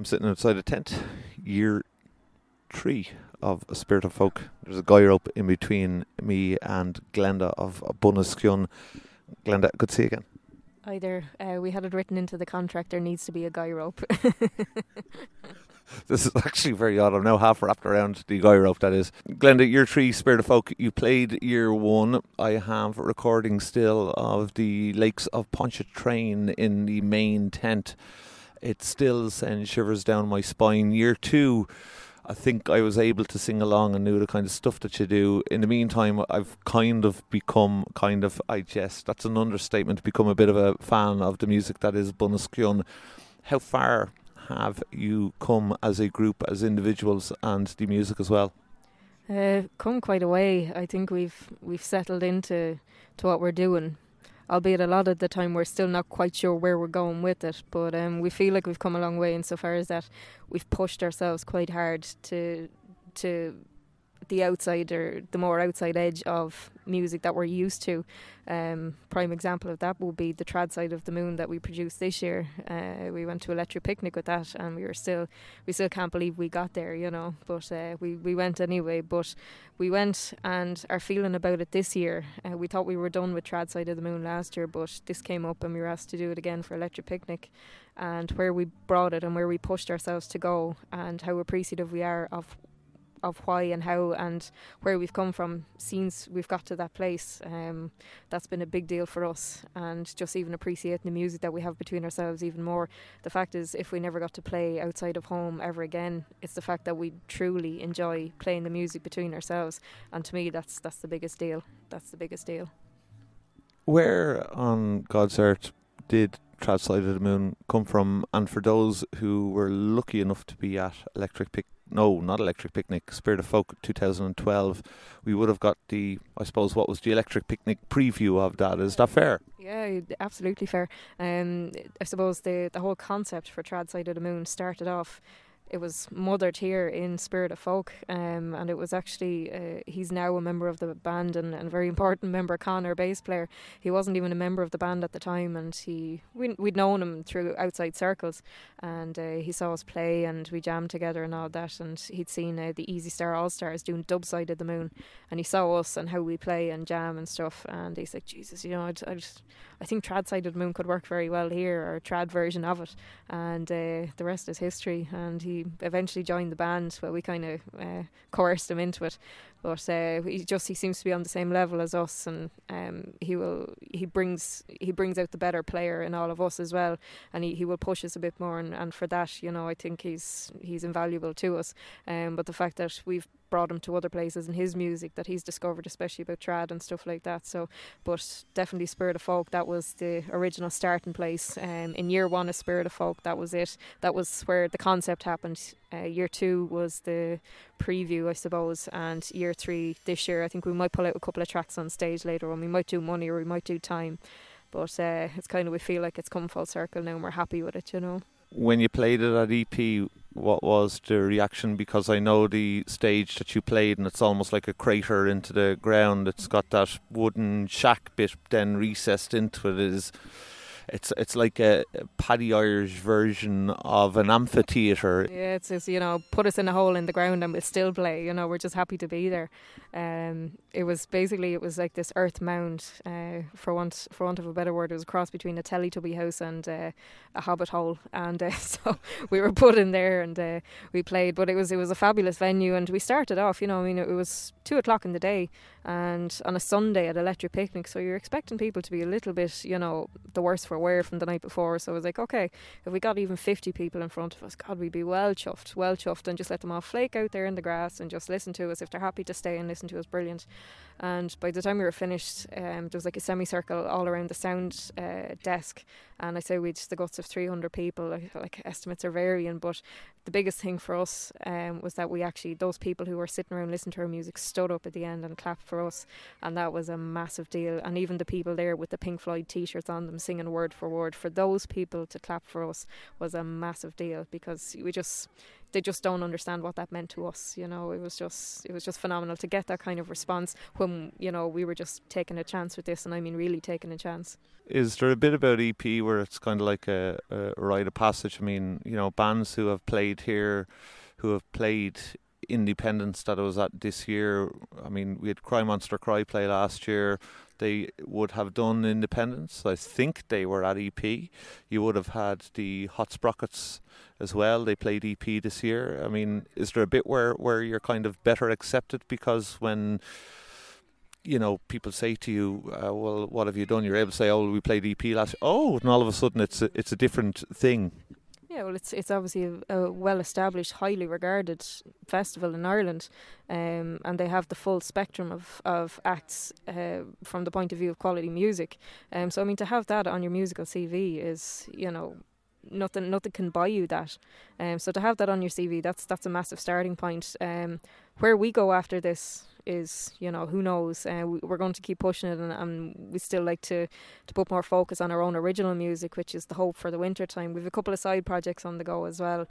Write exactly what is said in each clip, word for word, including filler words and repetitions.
I'm sitting outside a tent, year three of Spirit of Folk. There's a guy rope in between me and Glenda of Bunnaskjun. Glenda, good to see you again. Hi there. Uh, we had it written into the contract there needs to be a guy rope. This is actually very odd. I'm now half wrapped around the guy rope, that is. Glenda, year three, Spirit of Folk. You played year one. I have a recording still of the Lakes of Pontchartrain in the main tent. It still sends shivers down my spine. Year two, I think I was able to sing along and knew the kind of stuff that you do. In the meantime, I've kind of become, kind of, I guess, that's an understatement, become a bit of a fan of the music that is Bunnaskjun. How far have you come as a group, as individuals, and the music as well? Uh, come quite a way. I think we've we've settled into to what we're doing. Albeit a lot of the time we're still not quite sure where we're going with it, but um, we feel like we've come a long way insofar as that we've pushed ourselves quite hard to to the outside or the more outside edge of music that we're used to. Um, prime example of that will be the Trad Side of the Moon that we produced this year. Uh, we went to Electric Picnic with that, and we were still we still can't believe we got there, you know. But uh, we we went anyway. But we went and are feeling about it this year. Uh, we thought we were done with Trad Side of the Moon last year, but this came up and we were asked to do it again for Electric Picnic. And where we brought it and where we pushed ourselves to go, and how appreciative we are of. of why and how and where we've come from since we've got to that place. Um, that's been a big deal for us, and just even appreciating the music that we have between ourselves even more. The fact is, if we never got to play outside of home ever again, it's the fact that we truly enjoy playing the music between ourselves, and to me that's that's the biggest deal. That's the biggest deal. Where on God's earth did Trad Side of the Moon come from? And for those who were lucky enough to be at Electric Picnic, no, not Electric Picnic, Spirit of Folk twenty twelve, we would have got the, I suppose, what was the Electric Picnic preview of that. Is that fair? Yeah, absolutely fair. Um, I suppose the, the whole concept for Trad Side of the Moon started off, it was mothered here in Spirit of Folk, um, and it was actually, uh, he's now a member of the band and, and a very important member, Connor, bass player. He wasn't even a member of the band at the time, and he we, we'd known him through outside circles, and uh, he saw us play and we jammed together and all that, and he'd seen uh, the Easy Star All-Stars doing Dub Side of the Moon, and he saw us and how we play and jam and stuff, and he's like, Jesus, you know, I'd, I'd, I think Trad Side of the Moon could work very well here, or a trad version of it, and uh, the rest is history. And he eventually joined the band. Well, we kind of uh, coerced him into it, but uh, he just he seems to be on the same level as us, and um, he will he brings he brings out the better player in all of us as well, and he, he will push us a bit more, and, and for that, you know, I think he's he's invaluable to us. Um, but the fact that we've brought him to other places in his music that he's discovered, especially about trad and stuff like that. So, but definitely Spirit of Folk, that was the original starting place. Um, in year one of Spirit of Folk, that was it. That was where the concept happened. Uh, year two was the preview, I suppose, and year three this year, I think we might pull out a couple of tracks on stage later on. We might do Money or we might do Time, but uh, it's kind of, we feel like it's come full circle now and we're happy with it, you know. When you played it at E P, what was the reaction? Because I know the stage that you played, and it's almost like a crater into the ground. It's got that wooden shack bit then recessed into it. Is It's it's like a Paddy Irish version of an amphitheatre. Yeah, it's just, you know, put us in a hole in the ground and we'll still play. You know, we're just happy to be there. Um, it was basically, it was like this earth mound, uh, for want for want of a better word. It was a cross between a Teletubby house and uh, a hobbit hole, and uh, so we were put in there and uh, we played. But it was it was a fabulous venue, and we started off, you know, I mean, it was two o'clock in the day, and on a Sunday at Electric Picnic, so you're expecting people to be a little bit, you know, the worse for wear from the night before. So I was like, okay, if we got even fifty people in front of us, God, we'd be well chuffed, well chuffed, and just let them all flake out there in the grass and just listen to us. If they're happy to stay and listen to us, brilliant. And by the time we were finished, um, there was like a semicircle all around the sound uh, desk, and I say we just the guts of three hundred people. Like, like estimates are varying, but the biggest thing for us um, was that we actually, those people who were sitting around listening to our music stood up at the end and clapped for us, and that was a massive deal. And even the people there with the Pink Floyd t-shirts on them singing Words word for word. For those people to clap for us was a massive deal, because we just they just don't understand what that meant to us. You know, it was just it was just phenomenal to get that kind of response when, you know, we were just taking a chance with this, and I mean really taking a chance. Is there a bit about E P where it's kind of like a, a rite of passage? I mean, you know, bands who have played here, who have played Independence that I was at this year. I mean, we had Cry Monster Cry play last year. They would have done Independence. I think they were at E P. You would have had the Hot Sprockets as well. They played E P this year. I mean, is there a bit where, where you're kind of better accepted because when, you know, people say to you, uh, well, what have you done? You're able to say, oh, we played E P last year. Oh, and all of a sudden it's a, it's a different thing. Yeah, well, it's it's obviously a, a well-established, highly regarded festival in Ireland, um, and they have the full spectrum of of acts uh, from the point of view of quality music. Um, so I mean, to have that on your musical C V is, you know, nothing nothing can buy you that. Um, so to have that on your C V, that's that's a massive starting point. Um, where we go after this is, you know, who knows. Uh, we, we're going to keep pushing it, and, and we still like to, to put more focus on our own original music, which is the hope for the winter time. We've a couple of side projects on the go as well,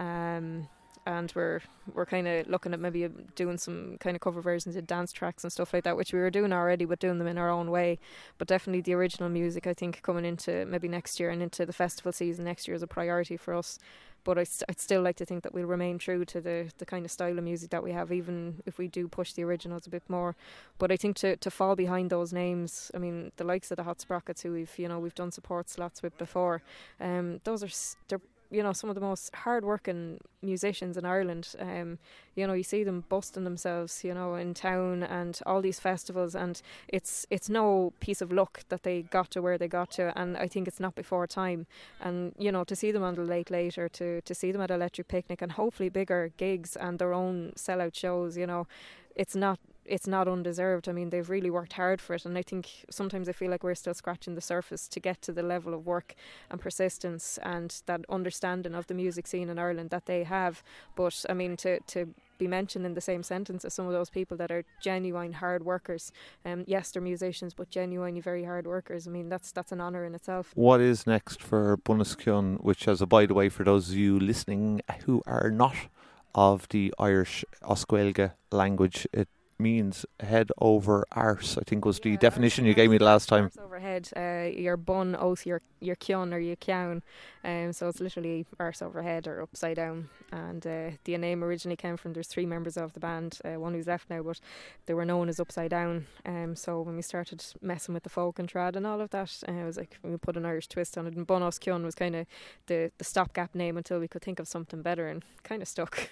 um, and we're we're kind of looking at maybe doing some kind of cover versions of dance tracks and stuff like that, which we were doing already, but doing them in our own way. But definitely the original music, I think, coming into maybe next year and into the festival season next year is a priority for us. But I st- I'd still like to think that we'll remain true to the, the kind of style of music that we have, even if we do push the originals a bit more. But I think to, to fall behind those names, I mean, the likes of the Hot Sprockets, who we've, you know, we've done support slots with before, um, those are, they're, you know, some of the most hard-working musicians in Ireland. Um, you know, you see them busting themselves, you know, in town and all these festivals, and it's it's no piece of luck that they got to where they got to, and I think it's not before time. And, you know, to see them on the Late Late, or to, to see them at Electric Picnic, and hopefully bigger gigs and their own sellout shows, you know, it's not it's not undeserved. I mean, they've really worked hard for it, and I think sometimes I feel like we're still scratching the surface to get to the level of work and persistence and that understanding of the music scene in Ireland that they have. But I mean, to to be mentioned in the same sentence as some of those people that are genuine hard workers, um, yes, they're musicians, but genuinely very hard workers. I mean, that's that's an honour in itself. What is next for Bunaskyon, which, as a by the way, for those of you listening who are not of the Irish Oscuelga language, it means head over arse, I think was the yeah, definition you gave me the last time. Arse overhead, uh, your bun, oath, your your kyon or your kyown. Um, so it's literally arse overhead or upside down. And uh, the name originally came from, there's three members of the band, uh, one who's left now, but they were known as Upside Down. Um, so when we started messing with the folk and trad and all of that, uh, it was like we put an Irish twist on it. And Bunos Kyon was kind of the, the stopgap name until we could think of something better, and kind of stuck.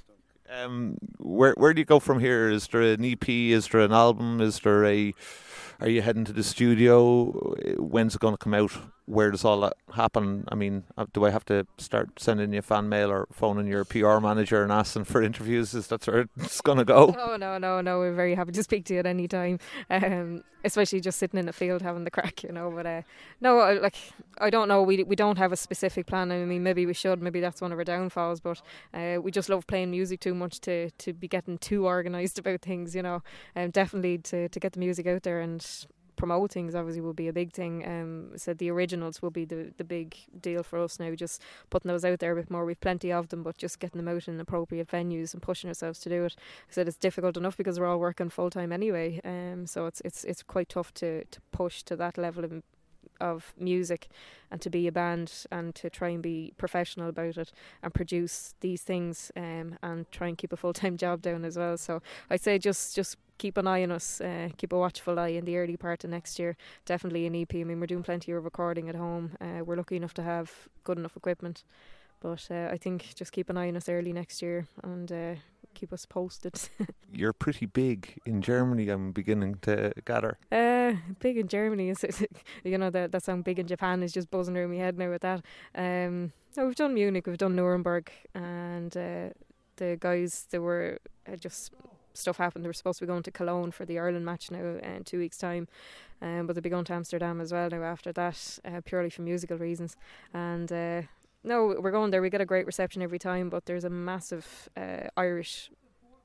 Um, where where do you go from here? Is there an E P? Is there an album? Is there a? Are you heading to the studio? When's it going to come out? Where does all that happen? I mean, do I have to start sending you fan mail or phoning your P R manager and asking for interviews? Is that where it's going to go? Oh, no, no, no. We're very happy to speak to you at any time, um, especially just sitting in the field having the crack, you know. But uh, no, like, I don't know. We we don't have a specific plan. I mean, maybe we should. Maybe that's one of our downfalls. But uh, we just love playing music too much to, to be getting too organised about things, you know. And um, definitely to, to get the music out there and promote things obviously will be a big thing. Um, so the originals will be the, the big deal for us now, just putting those out there a bit more. We've plenty of them, but just getting them out in appropriate venues and pushing ourselves to do it. I said it's difficult enough because we're all working full time anyway, um, so it's it's it's quite tough to, to push to that level of of music and to be a band and to try and be professional about it and produce these things, um, and try and keep a full-time job down as well. So I'd say just just keep an eye on us, uh, keep a watchful eye in the early part of next year. Definitely an E P. I mean, we're doing plenty of recording at home. Uh, we're lucky enough to have good enough equipment, but uh, I think just keep an eye on us early next year and uh, keep us posted. You're pretty big in Germany, I'm beginning to gather. Uh, big in Germany, is you know, that that sound big in Japan is just buzzing around my head now with that. Um, no, we've done Munich, we've done Nuremberg, and uh, the guys, they were uh, just stuff happened. They were supposed to be going to Cologne for the Ireland match now in two weeks' time, um, but they'll be going to Amsterdam as well now after that, uh, purely for musical reasons. And uh, no, we're going there. We get a great reception every time, but there's a massive uh, Irish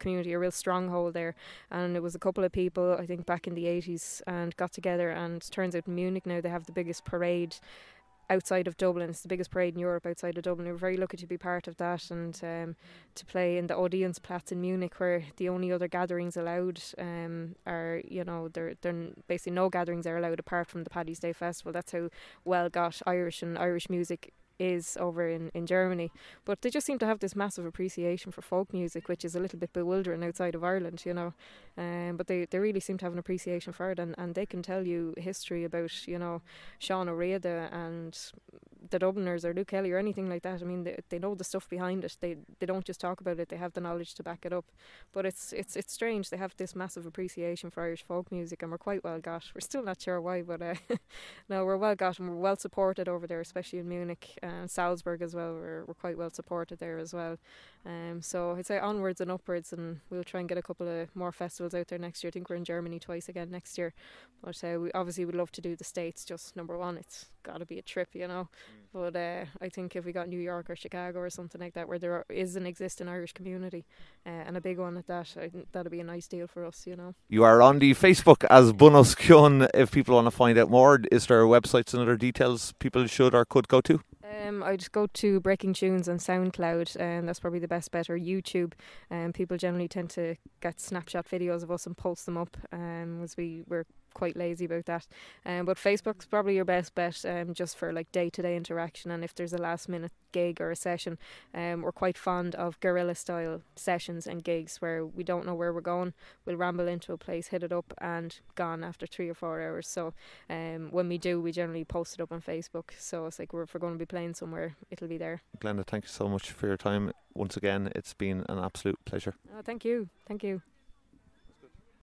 community, a real stronghold there. And it was a couple of people, I think, back in the eighties and got together, and turns out in Munich now they have the biggest parade outside of Dublin. It's the biggest parade in Europe outside of Dublin. We were very lucky to be part of that, and um, to play in the Odeonsplatz in Munich, where the only other gatherings allowed um, are, you know, there there basically no gatherings are allowed apart from the Paddy's Day Festival. That's how well got Irish and Irish music is over in, in Germany. But they just seem to have this massive appreciation for folk music, which is a little bit bewildering outside of Ireland, you know. Um, but they, they really seem to have an appreciation for it, and, and they can tell you history about, you know, Sean O'Reilly and the Dubliners or Luke Kelly or anything like that. I mean, they, they know the stuff behind it. They they don't just talk about it, they have the knowledge to back it up. But it's it's it's strange. They have this massive appreciation for Irish folk music, and we're quite well got. We're still not sure why, but uh, no, we're well got, and we're well supported over there, especially in Munich and Salzburg as well. We're, we're quite well supported there as well. Um, so I'd say onwards and upwards, and we'll try and get a couple of more festivals out there next year. I think we're in Germany twice again next year. But uh, we obviously would love to do the States. Just number one, it's got to be a trip, you know. But uh, I think if we got New York or Chicago or something like that, where there are, is an existing Irish community, uh, and a big one at that, I think that'd be a nice deal for us, you know. You are on the Facebook as Bunos Cion. If people want to find out more, is there websites and other details people should or could go to? Um, I just go to Breaking Tunes on SoundCloud, and that's probably the best bet, or YouTube. Um, people generally tend to get snapshot videos of us and post them up, um, as we we're quite lazy about that. Um, but Facebook's probably your best bet, um, just for like day-to-day interaction. And if there's a last-minute gig or a session, um, we're quite fond of guerrilla-style sessions and gigs where we don't know where we're going. We'll ramble into a place, hit it up, and gone after three or four hours. So um, when we do, we generally post it up on Facebook. So it's like we're, if we're going to be playing somewhere, it'll be there. Glenda, thank you so much for your time. Once again, it's been an absolute pleasure. Oh, thank you. Thank you.